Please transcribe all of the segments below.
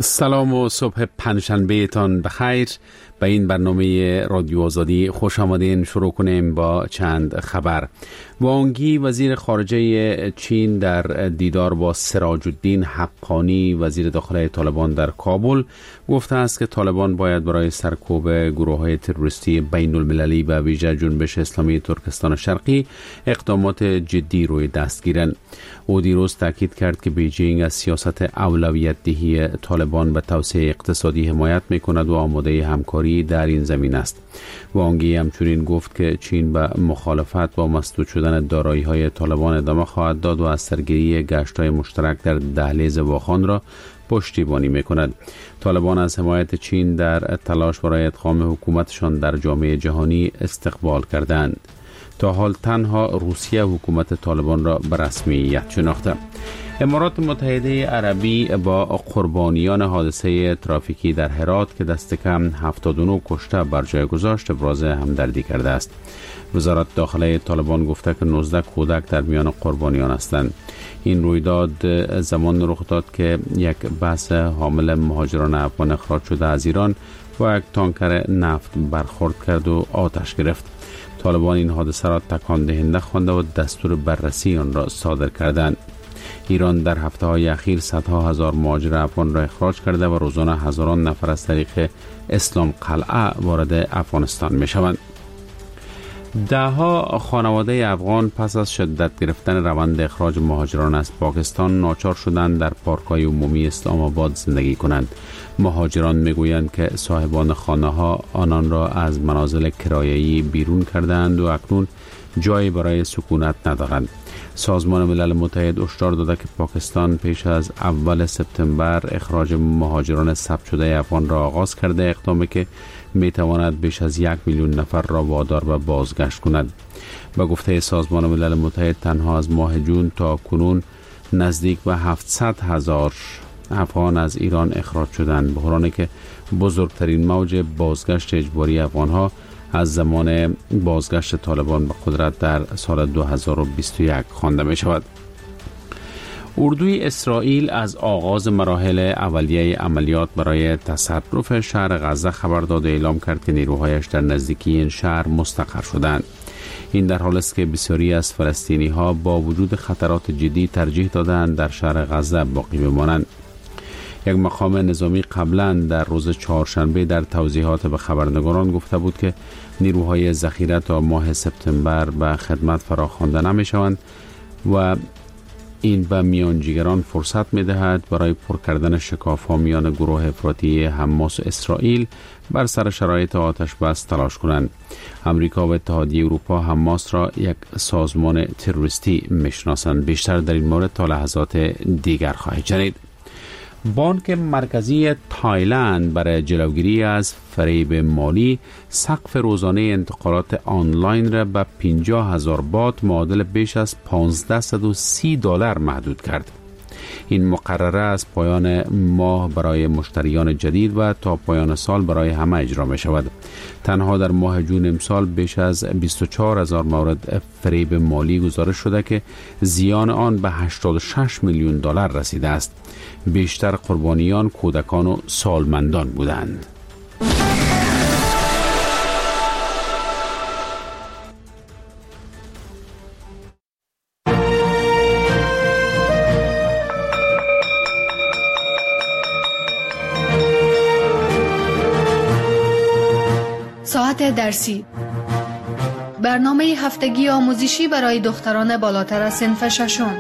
سلام و صبح پنجشنبه تان بخیر. به این برنامه رادیو آزادی خوش آمدین. شروع کنیم با چند خبر. وانگی وزیر خارجه چین در دیدار با سراج الدین حقانی وزیر داخله طالبان در کابل گفته است که طالبان باید برای سرکوب گروه‌های تروریستی بین المللی و ویژه جنبش اسلامی ترکستان شرقی اقدامات جدی روی دست گیرند. او دیروز تاکید کرد که بیجینگ از سیاست اولویت دهی طالبان به توسعه اقتصادی حمایت می‌کند و آماده همکاری در این زمین است. وانگی همچنین گفت که چین به مخالفت با مسدود شدن دارایی‌های طالبان ادامه خواهد داد و از سرگیری گشت‌های مشترک در دهلیز واخان را پشتیبانی می‌کند. طالبان از حمایت چین در تلاش برای ادغام حکومتشان در جامعه جهانی استقبال کردند. تا حال تنها روسیه حکومت طالبان را به رسمیت شناخته. امارات متحده عربی با قربانیان حادثه ترافیکی در هرات که دست کم 79 کشته بر جای گذاشت ابراز همدردی کرده است. وزارت داخله طالبان گفته که 19 کودک در میان قربانیان هستند. این رویداد زمان رخ داد که یک بس حامل مهاجران افغان اخراج شده از ایران با یک تانکر نفت برخورد کرد و آتش گرفت. طالبان این حادثه را تکان دهنده خوانده و دستور بررسی آن را صادر کردند. ایران در هفته‌های اخیر صدها هزار مهاجر افغان را اخراج کرده و روزانه هزاران نفر از طریق اسلام قلعه وارد افغانستان می‌شوند. ده‌ها خانواده افغان پس از شدت گرفتن روند اخراج مهاجران از پاکستان ناچار شدند در پارک‌های عمومی اسلام آباد زندگی کنند. مهاجران میگویند که صاحبان خانه‌ها آنان را از منازل کرایه‌ای بیرون کردند و اکنون جایی برای سکونت ندارند. سازمان ملل متحد هشدار داده که پاکستان پیش از اول سپتامبر اخراج مهاجران ثبت شده افغان را آغاز کرده، اقدامی که میتواند بیش از 1 میلیون نفر را وادار به بازگشت کند. به گفته سازمان ملل متحد تنها از ماه جون تا کنون نزدیک به 700,000 افغان از ایران اخراج شدند، بحرانی که بزرگترین موج بازگشت اجباری افغانها از زمان بازگشت طالبان به قدرت در سال 2021 خوانده می شود. اردوی اسرائیل از آغاز مراحل اولیه عملیات برای تصرف شهر غزه خبر داد و اعلام کرد که نیروهایش در نزدیکی این شهر مستقر شدند. این در حالی است که بسیاری از فلسطینی ها با وجود خطرات جدی ترجیح دادند در شهر غزه باقی بمانند. یک مقام نظامی قبلا در روز چهارشنبه در توضیحات به خبرنگاران گفته بود که نیروهای ذخیره تا ماه سپتامبر به خدمت فراخوانده نمی شوند و این به میانجیگران فرصت می دهد برای پر کردن شکاف‌ها میان گروه افراطی حماس و اسرائیل بر سر شرایط آتش بس تلاش کنند. امریکا و اتحادیه اروپا حماس را یک سازمان تروریستی میشناسند. بیشتر در این مورد تا لحظات دیگر خواهید شنید. بانک مرکزی تایلند برای جلوگیری از فریب مالی سقف روزانه انتقالات آنلاین را به 50,000 بات معادل بیش از $1,530 محدود کرد. این مقرره از پایان ماه برای مشتریان جدید و تا پایان سال برای همه اجرا می شود. تنها در ماه جون امسال بیش از 24,000 مورد فریب مالی گزارش شده که زیان آن به $86 میلیون رسیده است. بیشتر قربانیان کودکان و سالمندان بودند. ساعت درسی، برنامه هفتگی آموزشی برای دختران بالاتر از صنف ششم.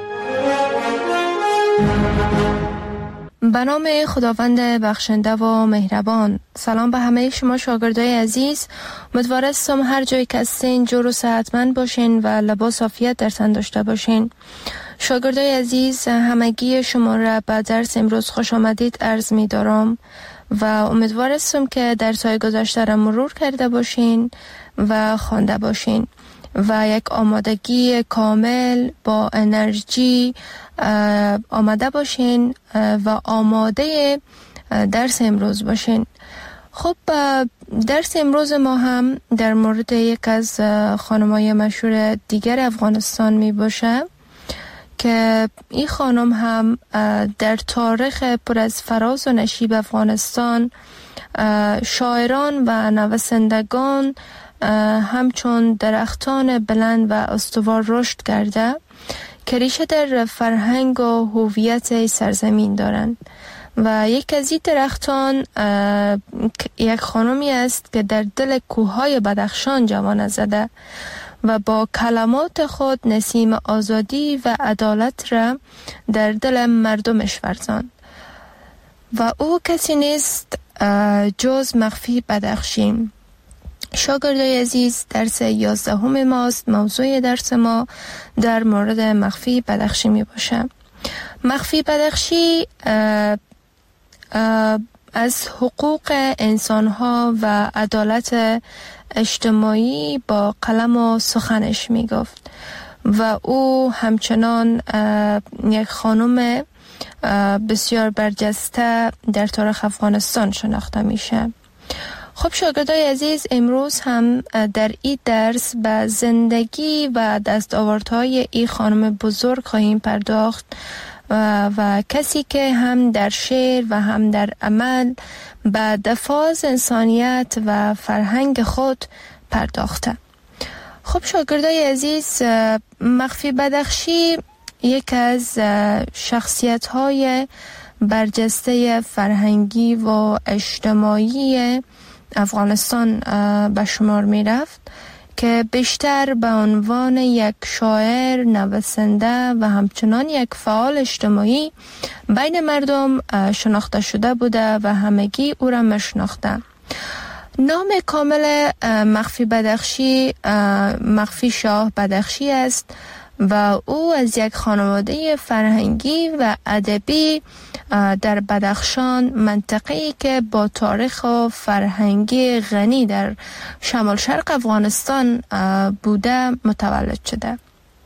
به نام خداوند بخشنده و مهربان. سلام به همه شما شاگردای عزیز. امیدوار هستم هر جایی که هستین جور و صحتمند باشین و لباس عافیت در تن داشته باشین. شاگردای عزیز، همگی شما را به درس امروز خوش آمدید عرض می دارم و امیدوار هستم که درس‌های گذشته را مرور کرده باشین و خوانده باشین و یک آمادگی کامل با انرژی آماده باشین و آماده درس امروز باشین. خب درس امروز ما هم در مورد یک از خانم‌های مشهور دیگر افغانستان می باشه که این خانم هم در تاریخ پر از فراز و نشیب افغانستان شاعران و نویسندگان همچون درختان بلند و استوار رشد کرده که ریشه در فرهنگ و هویت سرزمین دارند و یک از این درختان یک خانمی است که در دل کوههای بدخشان جوانه زده و با کلمات خود نسیم آزادی و عدالت را در دل مردمش ورزاند و او کسی نیست جز مخفی بدخشی. شاگردای عزیز، درس 11 ماست. موضوع درس ما در مورد مخفی بدخشی می باشه. مخفی بدخشی از حقوق انسانها و عدالت اجتماعی با قلم و سخنش می گفت و او همچنان یک خانم بسیار برجسته در تاریخ افغانستان شناخته میشه. خب شاگردای عزیز، امروز هم در این درس به زندگی و دستاوردهای این خانم بزرگ خواهیم پرداخت و کسی که هم در شعر و هم در عمل به دفاع از انسانیت و فرهنگ خود پرداخته. خب شاگردای عزیز، مخفی بدخشی یک از شخصیت‌های برجسته فرهنگی و اجتماعی افغانستان به شمار می رفت که بیشتر به عنوان یک شاعر، نویسنده و همچنان یک فعال اجتماعی بین مردم شناخته شده بوده و همگی او را میشناخته. نام کامل مخفی بدخشی مخفی شاه بدخشی است و او از یک خانواده فرهنگی و ادبی در بدخشان، منطقه‌ای که با تاریخ و فرهنگی غنی در شمال شرق افغانستان بوده متولد شده.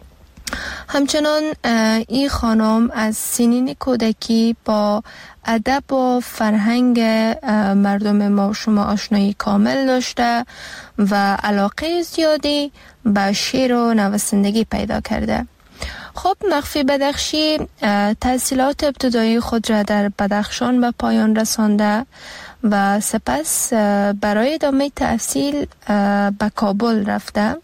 همچنان این خانم از سنین کودکی با ادب و فرهنگ مردم ما و شما آشنایی کامل داشته و علاقه زیادی به شعر و نویسندگی پیدا کرده. خب مخفی بدخشی تحصیلات ابتدایی خود را در بدخشان به پایان رسانده و سپس برای ادامه تحصیل به کابل رفته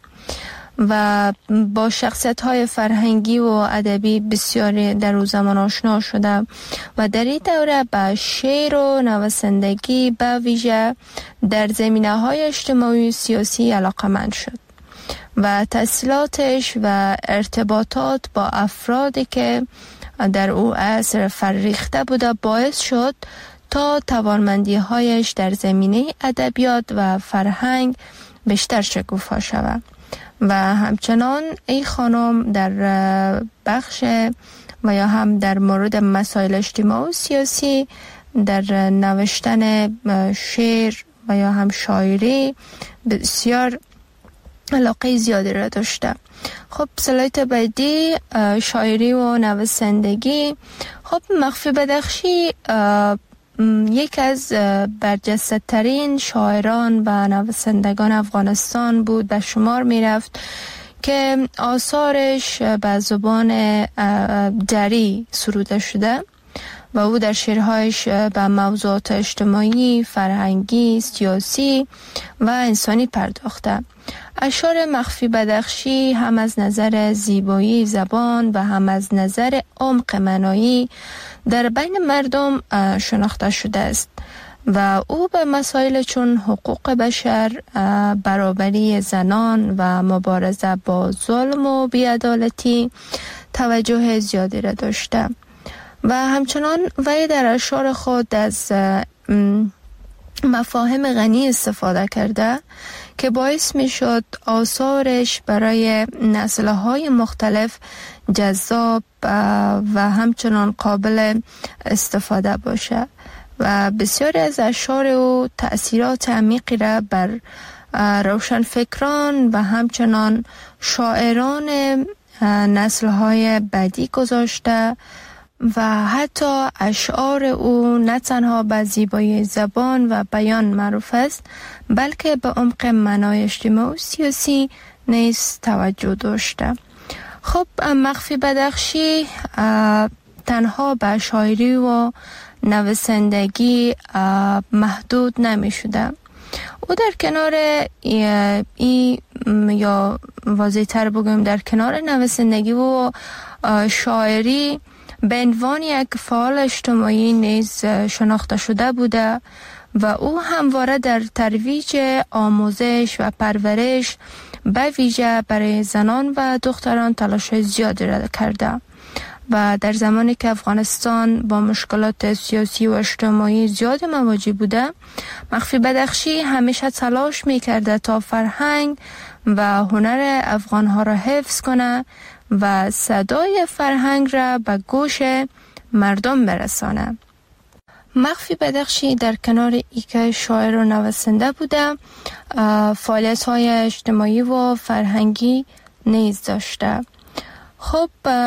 و با شخصیت‌های فرهنگی و ادبی بسیاری در او زمان آشنا شده و در این دوره به شعر و نویسندگی به ویژه در زمینه‌های اجتماعی و سیاسی علاقه‌مند شد و تحصیلاتش و ارتباطات با افرادی که در او عصر فرریخته بوده باعث شد تا توانمندی‌هایش در زمینه ادبیات و فرهنگ بیشتر شکوفا شود و همچنان این خانم در بخش و یا هم در مورد مسائل اجتماعی و سیاسی در نوشتن شعر و یا هم شاعری بسیار علاقه زیادی را داشته. خب سلایت بعدی شاعری و نویسندگی. خب مخفی بدخشی یک از برجسته ترین شاعران و نویسندگان افغانستان بود به شمار می رفت که آثارش به زبان دری سروده شده و او در شعرهایش به موضوعات اجتماعی، فرهنگی، سیاسی و انسانی پرداخته. اشعار مخفی بدخشی هم از نظر زیبایی زبان و هم از نظر عمق معنایی در بین مردم شناخته شده است و او به مسائل چون حقوق بشر، برابری زنان و مبارزه با ظلم و بی‌عدالتی توجه زیادی را داشته و همچنان وی در اشعار خود از مفاهیم غنی استفاده کرده که باعث می شد آثارش برای نسل‌های مختلف جذاب و همچنان قابل استفاده باشه و بسیاری از اشعار او تأثیرات عمیقی را بر روشنفکران و همچنان شاعران نسل‌های بعدی گذاشته و حتی اشعار او نه تنها به زیبایی زبان و بیان معروف است بلکه به عمق معنای اجتماعی و سیاسی نیز توجه داشته. خب مخفی بدخشی تنها به شاعری و نویسندگی محدود نمی شده. او در کنار یا واضح تر بگویم در کنار نویسندگی و شاعری به عنوان یک فعال اجتماعی نیز شناخته شده بوده و او همواره در ترویج آموزش و پرورش به ویژه برای زنان و دختران تلاش زیادی را کرده و در زمانی که افغانستان با مشکلات سیاسی و اجتماعی زیاد مواجه بوده، مخفی بدخشی همیشه تلاش می‌کرده تا فرهنگ و هنر افغان‌ها را حفظ کنه و صدای فرهنگ را به گوش مردم برسانه. مخفی بدخشی در کنار اینکه شاعر و نویسنده بوده، فعالیت‌های اجتماعی و فرهنگی نیز داشته. خب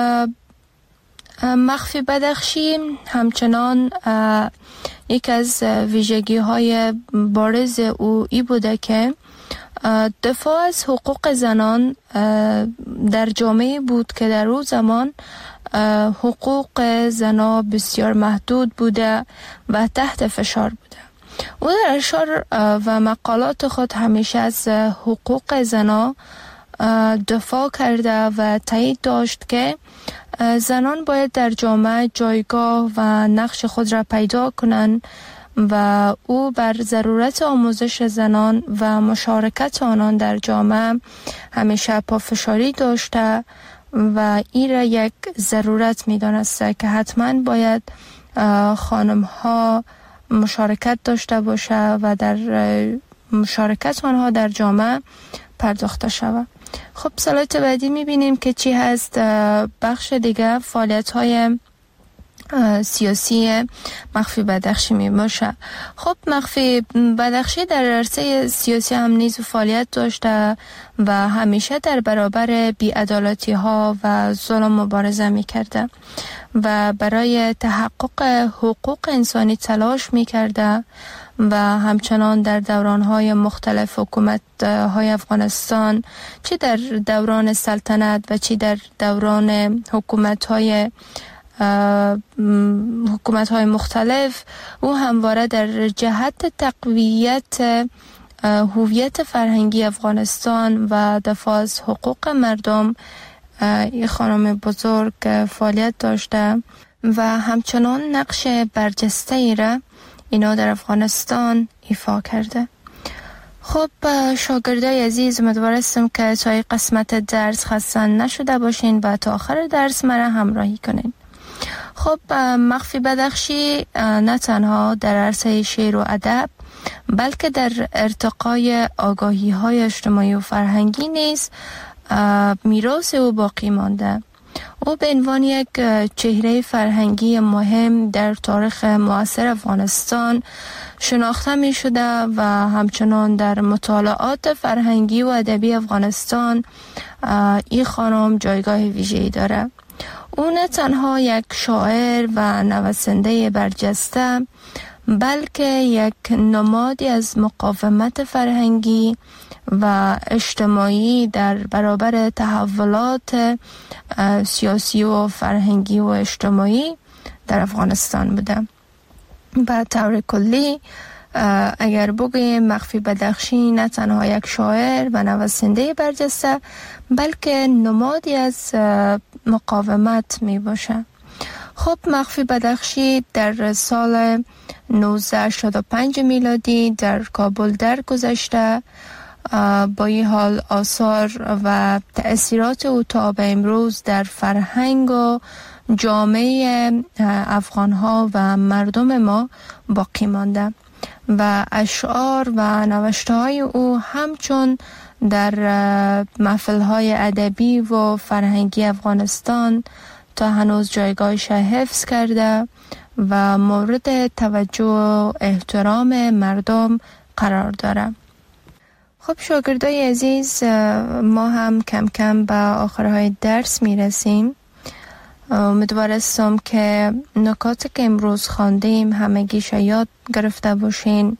مخفی بدخشی همچنان یک از ویژگی‌های بارز او ای بوده که دفاع از حقوق زنان در جامعه بود که در اون زمان حقوق زنان بسیار محدود بوده و تحت فشار بوده. او در اشعار و مقالات خود همیشه از حقوق زنان دفاع کرده و تایید داشت که زنان باید در جامعه جایگاه و نقش خود را پیدا کنند و او بر ضرورت آموزش زنان و مشارکت آنان در جامعه همیشه پافشاری داشته و این را یک ضرورت می دانسته که حتما باید خانم ها مشارکت داشته باشه و در مشارکت آنها در جامعه پرداخته شود. خب سلایت بعدی میبینیم که چی هست. بخش دیگه فعالیت های سیاسی مخفی بدخشی می باشه. خب مخفی بدخشی در عرصه سیاسی هم نیز فعالیت داشته و همیشه در برابر بی‌عدالتی ها و ظلم مبارزه می کرده و برای تحقق حقوق انسانی تلاش می کرده و همچنان در دوران‌های مختلف حکومت‌های افغانستان، چه در دوران سلطنت و چه در دوران حکومت‌های مختلف، او همواره در جهت تقویت هویت فرهنگی افغانستان و دفاع از حقوق مردم این خانم بزرگ فعالیت داشته و همچنان نقش برجسته را اینا در افغانستان ایفا کرده. خب شاگردای عزیز، امیدوارم که تا قسمت درس خسته نشده باشین و تا آخر درس مرا همراهی کنین. خب مخفی بدخشی نه تنها در عرصه شعر و ادب بلکه در ارتقای آگاهی های اجتماعی و فرهنگی نیز میراث او باقی مانده. او به عنوان یک چهره فرهنگی مهم در تاریخ معاصر افغانستان شناخته می شده و همچنان در مطالعات فرهنگی و ادبی افغانستان این خانم جایگاه ویژه‌ای داره. او نه تنها یک شاعر و نویسنده برجسته بلکه یک نمادی از مقاومت فرهنگی و اجتماعی در برابر تحولات سیاسی و فرهنگی و اجتماعی در افغانستان بوده. به طور کلی اگر بگویم مخفی بدخشی نه تنها یک شاعر و نویسنده برجسته بلکه نمادی از مقاومت می باشه. خب مخفی بدخشی در سال 1985 میلادی در کابل درگذشته. با این حال آثار و تأثیرات او تا به امروز در فرهنگ و جامعه افغانها و مردم ما باقی مانده و اشعار و نوشته‌های او همچون در محفل‌های ادبی و فرهنگی افغانستان تا هنوز جایگاهش حفظ کرده و مورد توجه و احترام مردم قرار داره. خب شاگردای عزیز، ما هم کم کم به آخرهای درس میرسیم. امیدوارم که نکاتی که امروز خواندیم همگیش یاد گرفته باشین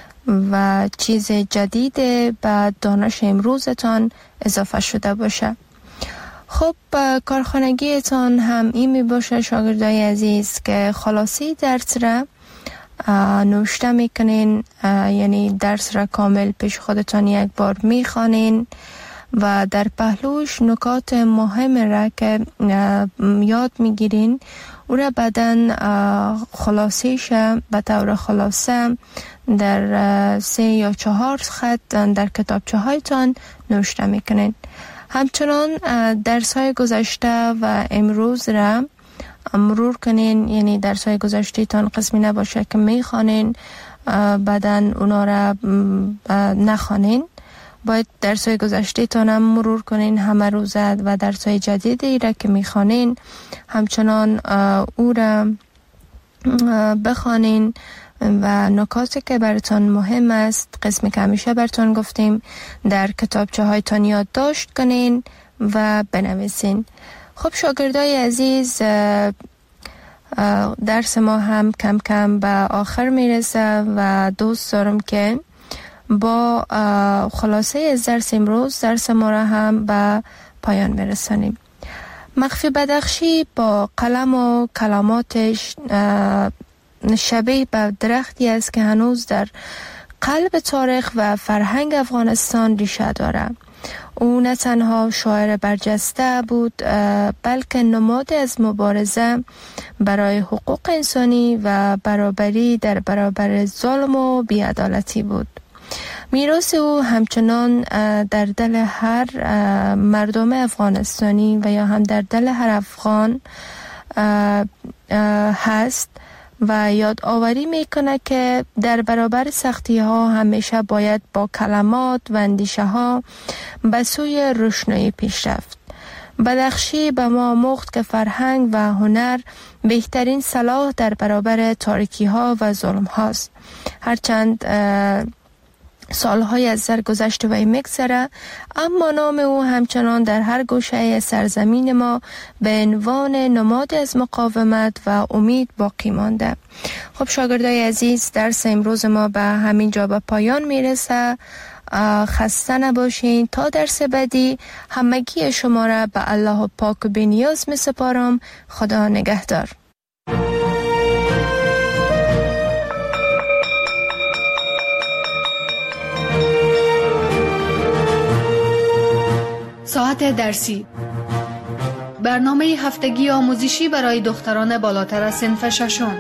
و چیز جدید به دانش امروزتان اضافه شده باشه. خب کارخانگیتان هم این می باشه شاگردای عزیز که خلاصی درس را نوشته میکنین، یعنی درس را کامل پیش خودتان یک بار میخوانین و در پهلوش نکات مهم را که یاد میگیرین او را بعدن خلاصیش به طور خلاصه در 3 یا 4 خط در کتابچه هایتان نوشته میکنین. همچنان درس های گذشته و امروز را مرور کنین، یعنی درس های گذشته تان قسمی نباشه که میخوانین بعدن اونا را نخوانین. باید درس های گذشته تان هم مرور کنین همه روزه و درس های جدیدی را که میخوانین همچنان او را بخوانین و نکاتی که براتون مهم است، قسمی که همیشه براتون گفتیم، در کتابچه هایتان یادداشت کنین و بنویسین. خب شاگردای عزیز، درس ما هم کم کم به آخر میرسه و دوست دارم که با خلاصه از درس امروز درس ما را هم به پایان برسانیم. مخفی بدخشی با قلم و کلماتش شبیه به درختی است که هنوز در قلب تاریخ و فرهنگ افغانستان ریشه دارد. او نه تنها شاعر برجسته بود بلکه نماد از مبارزه برای حقوق انسانی و برابری در برابر ظلم و بی‌عدالتی بود. میراث او همچنان در دل هر مردم افغانستانی و یا هم در دل هر افغان هست و یادآوری میکنه که در برابر سختی ها همیشه باید با کلمات و اندیشه ها به سوی روشنایی پیش رفت. بدخشی به ما آموخت که فرهنگ و هنر بهترین سلاح در برابر تاریکی ها و ظلم هاست. هرچند سالهای از سرگذشت و میگذره، اما نام او همچنان در هر گوشه سرزمین ما به عنوان نماد از مقاومت و امید باقی مانده. خب شاگردای عزیز، درس امروز ما به همین جا به پایان میرسه. خسته نباشین. تا درس بعدی همگی شما را به الله پاک و بی‌نیاز می سپارم. خدا نگهدار. ساعت درسی، برنامه هفتگی آموزشی برای دختران بالاتر از صنف ششم.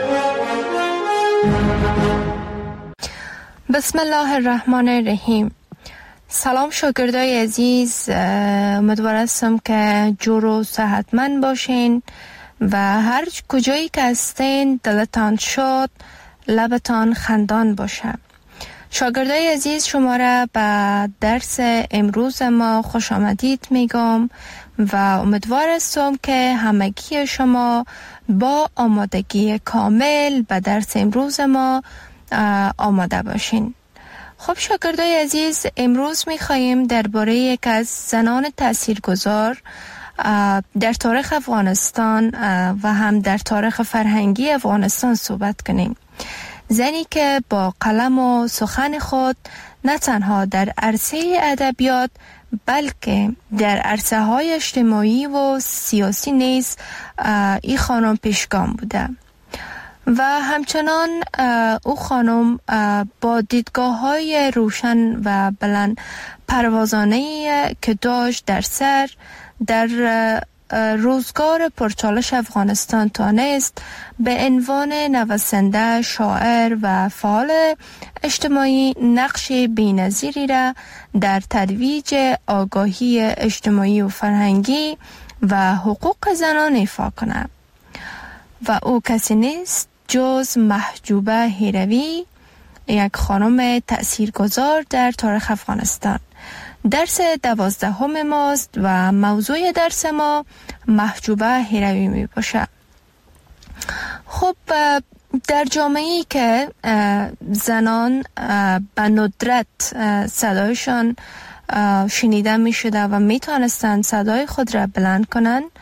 بسم الله الرحمن الرحیم. سلام شاگردای عزیز، امیدوار هستم که جور و صحتمند باشین و هر کجایی که هستین دلتان شاد، لبتان خندان باشه. شاگردای عزیز، شما را به درس امروز ما خوش آمدید میگم و امیدوار هستم که همگی شما با آمادگی کامل به درس امروز ما آماده باشین. خب شاگردای عزیز، امروز میخواییم درباره یک از زنان تاثیرگذار در تاریخ افغانستان و هم در تاریخ فرهنگی افغانستان صحبت کنیم. زنی که با قلم و سخن خود نه تنها در عرصه ادبیات بلکه در عرصه های اجتماعی و سیاسی نیز این خانم پیشگام بوده و همچنان او خانم با دیدگاه های روشن و بلند پروازانه که داشت در سر در روزگار پرچالش افغانستان تانست به عنوان نویسنده، شاعر و فعال اجتماعی نقش بی‌نظیری را در ترویج آگاهی اجتماعی و فرهنگی و حقوق زنان ایفا کند و او کسی نیست جز محجوبه هیروی، یک خانم تأثیرگذار در تاریخ افغانستان. درس 12 ماست و موضوع درس ما محجوبه هیروی می باشه. خب در جامعه‌ای که زنان به ندرت صدایشان شنیده می شده و می توانستند صدای خود را بلند کنند،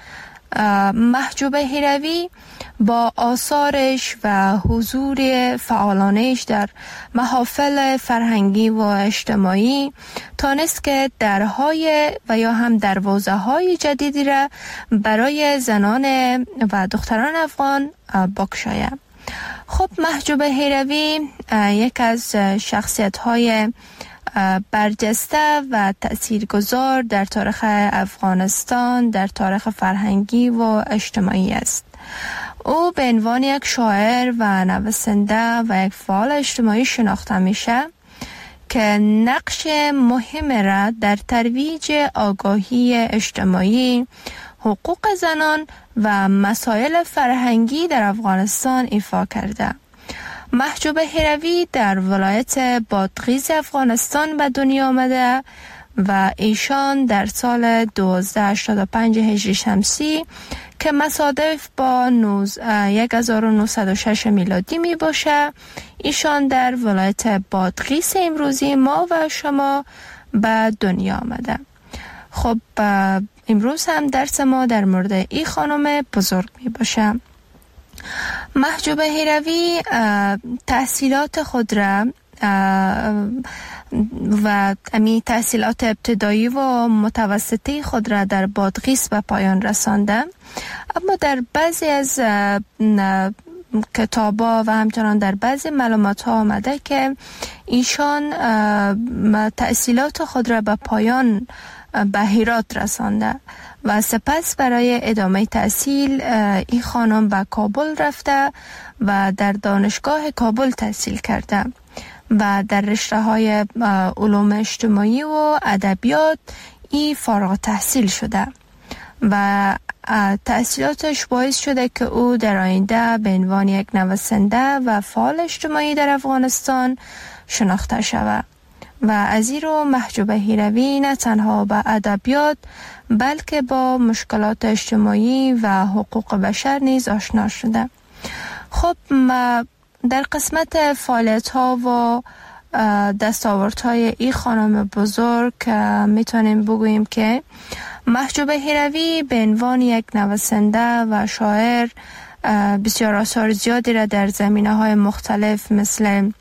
محجوب هیروی با آثارش و حضور فعالانش در محافل فرهنگی و اجتماعی تانست که درهای و یا هم دروازه‌های جدیدی را برای زنان و دختران افغان بگشاید. خب محجوب هیروی یک از شخصیت‌های برجسته و تأثیرگذار در تاریخ افغانستان، در تاریخ فرهنگی و اجتماعی است. او به عنوان یک شاعر و نویسنده و یک فعال اجتماعی شناخته میشه که نقش مهم را در ترویج آگاهی اجتماعی، حقوق زنان و مسائل فرهنگی در افغانستان ایفا کرده. محجوب هیروی در ولایت بادغیس افغانستان به دنیا آمده و ایشان در سال 1285 هجری شمسی که مصادف با 1906 میلادی می باشه، ایشان در ولایت بادغیس امروزی ما و شما به دنیا آمده. خب امروز هم درس ما در مورد این خانم بزرگ می باشه. محجوب هیروی تحصیلات خود را و تحصیلات ابتدایی و متوسطی خود را در بادغیس به پایان رسانده، اما در بعضی از کتابا و همچنان در بعضی معلومات ها آمده که ایشان تحصیلات خود را به پایان به هرات رسانده و سپس برای ادامه تحصیل این خانم به کابل رفته و در دانشگاه کابل تحصیل کرده و در رشته‌های علوم اجتماعی و ادبیات ای فارغ تحصیل شده و تحصیلاتش باعث شده که او در آینده به عنوان یک نویسنده و فعال اجتماعی در افغانستان شناخته شود. و از این رو محجوب هیروی نه تنها با ادبیات بلکه با مشکلات اجتماعی و حقوق بشر نیز آشنا شده. خب در قسمت فعالیت ها و دستاوردهای این خانم بزرگ میتونیم بگوییم که محجوب هیروی به عنوان یک نویسنده و شاعر بسیار آثار زیادی را در زمینه‌های مختلف مثل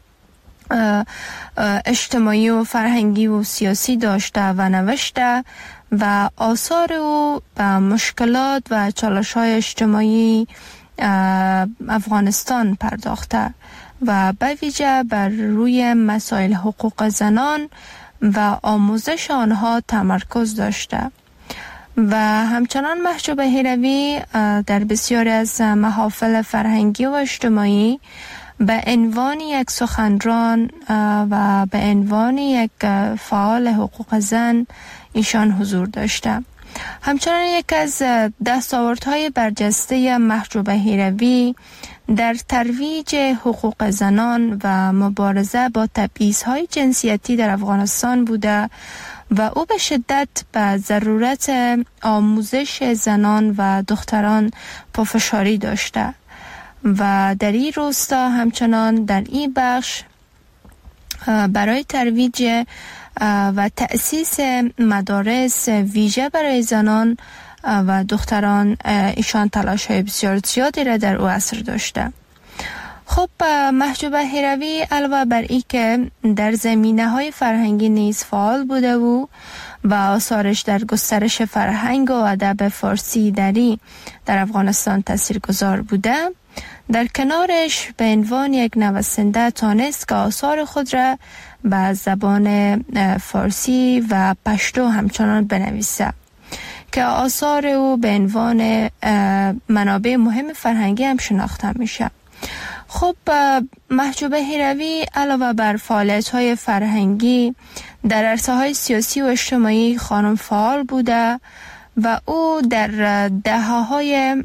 اجتماعی و فرهنگی و سیاسی داشته و نوشته و آثار او به مشکلات و چالش‌های اجتماعی افغانستان پرداخته و به ویژه بر روی مسائل حقوق زنان و آموزش آنها تمرکز داشته. و همچنان محجوب هیروی در بسیاری از محافل فرهنگی و اجتماعی به عنوان یک سخنران و به عنوان یک فعال حقوق زن ایشان حضور داشته. همچنان یک از دستاوردهای برجسته محجوب هیروی در ترویج حقوق زنان و مبارزه با تبعیض‌های جنسیتی در افغانستان بوده و او به شدت به ضرورت آموزش زنان و دختران پافشاری داشته و در این راستا همچنان در این بخش برای ترویج و تأسیس مدارس ویژه برای زنان و دختران ایشان تلاش‌های بسیار زیادی را در او عصر داشته. خب محجوب هیروی علاوه بر این که در زمینه‌های فرهنگی نیز فعال بوده و آثارش در گسترش فرهنگ و ادب فارسی دری در افغانستان تاثیرگذار بوده، در کنارش به عنوان یک نویسنده تانست که آثار خود را به زبان فارسی و پشتو همچنان بنویسه که آثار او به عنوان منابع مهم فرهنگی هم شناخته میشه. خب محجوب هیروی علاوه بر فعالیت‌های فرهنگی در عرصه‌های سیاسی و اجتماعی خانم فعال بوده و او در دهه‌های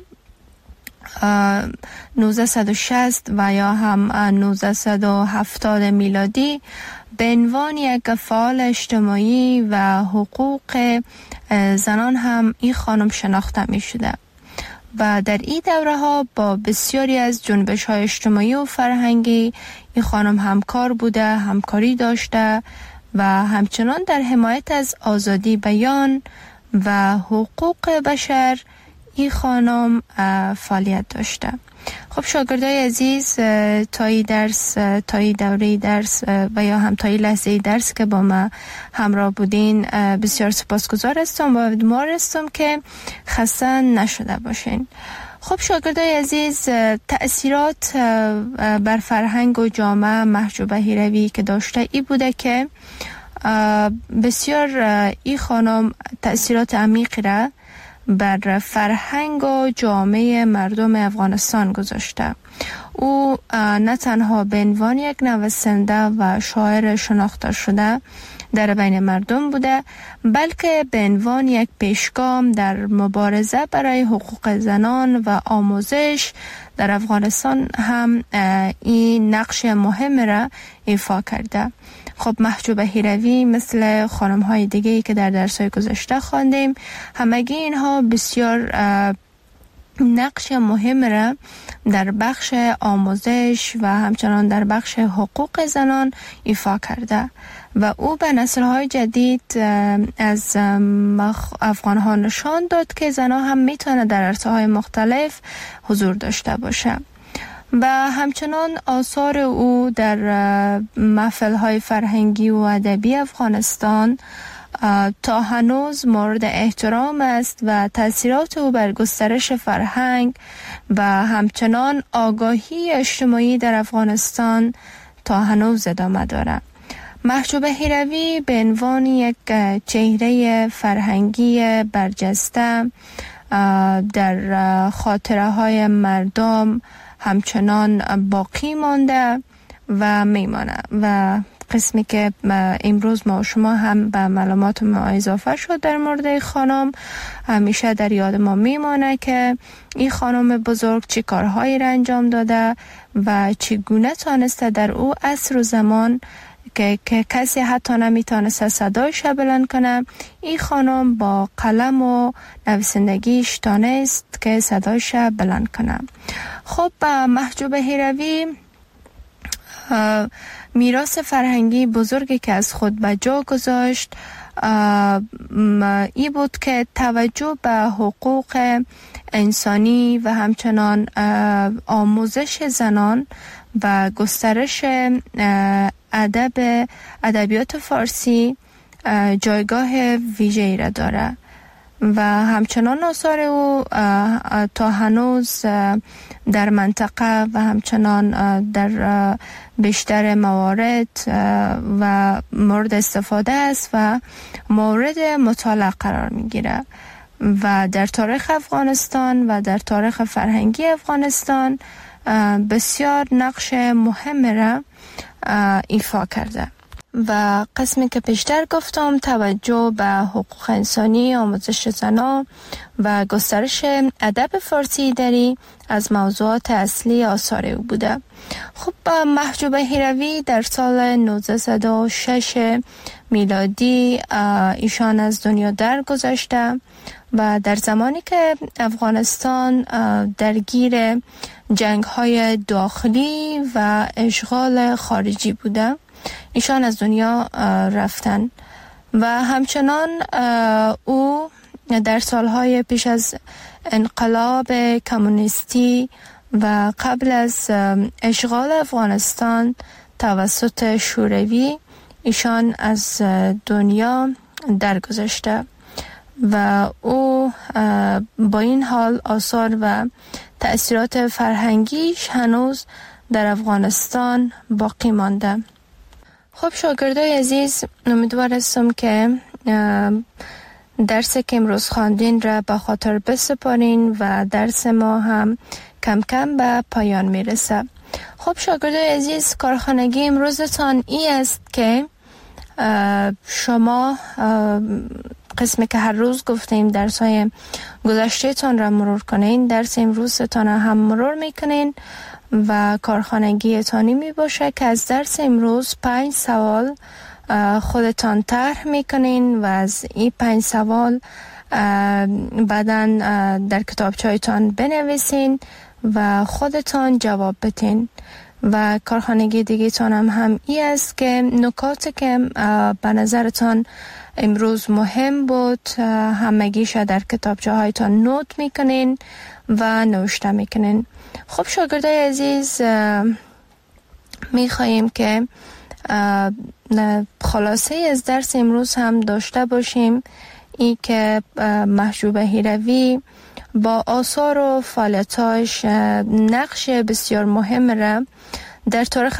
1960 و یا هم 1970 میلادی به عنوان یک فعال اجتماعی و حقوق زنان هم این خانم شناخته می شده و در این دوره ها با بسیاری از جنبش های اجتماعی و فرهنگی این خانم همکار بوده، همکاری داشته و همچنان در حمایت از آزادی بیان و حقوق بشر این خانم فعالیت داشته. خب شاگردای عزیز، تا این دوره درس و یا هم تا این لحظه درس که با ما همراه بودین بسیار سپاسگزار هستم و امیدوار هستم که خسته نشده باشین. خب شاگردای عزیز، تأثیرات بر فرهنگ و جامعه محجوبه هیروی که داشته ای بوده که بسیار این خانم تأثیرات عمیقی را بر فرهنگ و جامعه مردم افغانستان گذاشته. او نه تنها به عنوان یک نویسنده و شاعر شناخته شده در بین مردم بوده، بلکه به عنوان یک پیشگام در مبارزه برای حقوق زنان و آموزش در افغانستان هم این نقش مهم را ایفا کرده. خب محجوبه هیروی مثل خانم‌های دیگه‌ای که در درس‌های گذشته خواندیم، همگی اینها بسیار نقش مهم را در بخش آموزش و همچنان در بخش حقوق زنان ایفا کرده و او به نسل‌های جدید از افغان‌ها نشان داد که زنان هم میتونه در عرصه‌های مختلف حضور داشته باشه. و همچنان آثار او در محفل‌های فرهنگی و ادبی افغانستان تا هنوز مورد احترام است و تأثیرات او بر گسترش فرهنگ و همچنان آگاهی اجتماعی در افغانستان تا هنوز ادامه دارد. محجوبه هیروی به عنوان یک چهره فرهنگی برجسته در خاطره های مردم همچنان باقی مانده و میمانه و قسمی که امروز ما و شما هم به معلومات ما اضافه شد در مورد خانم همیشه در یاد ما میمانه که این خانم بزرگ چی کارهایی را انجام داده و چگونه تانسته در او عصر و زمان که کسی حتی نمیتونسته صدایش بلند کنه، این خانم با قلم و نویسندگیش تانست که صدایش بلند کنه. خب محجوبه هیروی میراث فرهنگی بزرگی که از خود به جا گذاشت ای بود که توجه به حقوق انسانی و همچنان آموزش زنان و گسترش ادبیات فارسی جایگاه ویژه‌ای را داره و همچنان آثار او تا هنوز در منطقه و همچنان در بیشتر موارد و مورد استفاده است و مورد مطالعه قرار میگیره و در تاریخ افغانستان و در تاریخ فرهنگی افغانستان بسیار نقش مهم را ایفا کرده. و قسمی که پیشتر گفتم توجه به حقوق انسانی، آموزش زنان و گسترش ادب فارسی دری از موضوعات اصلی آثار او بوده. خب محجوبه هیروی در سال 1906 میلادی ایشان از دنیا درگذشته و در زمانی که افغانستان درگیر جنگ‌های داخلی و اشغال خارجی بوده ایشان از دنیا رفتن و همچنان او در سالهای پیش از انقلاب کمونیستی و قبل از اشغال افغانستان توسط شوروی ایشان از دنیا درگذشته و او با این حال آثار و تأثیرات فرهنگیش هنوز در افغانستان باقی مانده. خب شاگردای عزیز، امیدوار هستم که درس که امروز خواندین را به خاطر بسپارین و درس ما هم کم کم به پایان میرسه. خب شاگردای عزیز، کارخانگی امروزتان ای است که شما قسمی که هر روز گفتیم درس‌های گذشته تان را مرور کنین، درس امروزتان هم مرور میکنین و کارخانگی تانی می باشه که از درس امروز 5 سوال خودتان طرح میکنین و از این 5 سوال بعداً در کتابچه‌تان بنویسین و خودتان جواب بدین و کارخانگی دیگه تان هم ای است که نکاتی که به نظرتان امروز مهم بود همگیش در کتابچه هایتان نوت میکنین و نوشته میکنین. خب شاگردای عزیز، میخواییم که خلاصه از درس امروز هم داشته باشیم، ای که محجوب هیروی با آثار و فعالیتاش نقش بسیار مهم را در تاریخ